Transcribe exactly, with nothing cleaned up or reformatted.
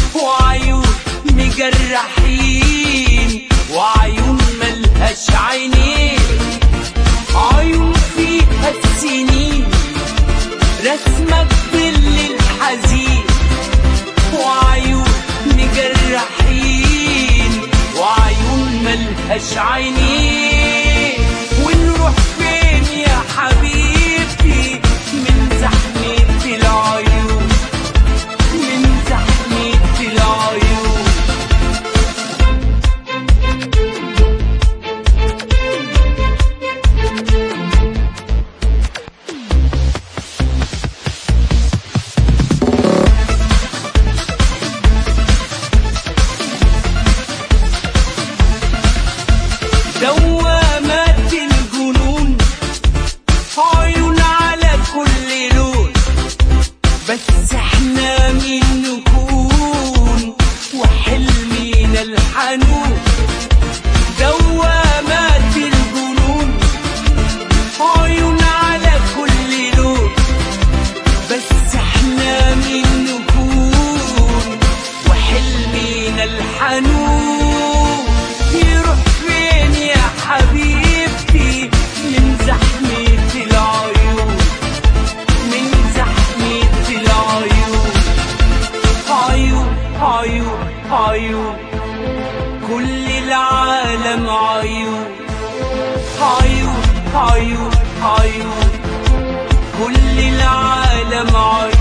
وعيون مجرحين وعيون ملهاش عينين، عيون فيها السنين رسمة بظل الحزين، وعيون مجرحين وعيون ملهاش عينين. ونروح فين يا حبيبي من زحمة العيون، من زحمة العيون. دوامات الجنون عيون على كل لون، بس احنا مين نكون وحلمنا الحنون. دوامات الجنون عيون على كل لون، بس احنا مين نكون وحلمنا الحنون. يروح فين يا حبيبتي من زحمة العيون، من زحمة العيون. عيون عيون عيون كل العالم عيون، عيون عيون عيون كل العالم عيون.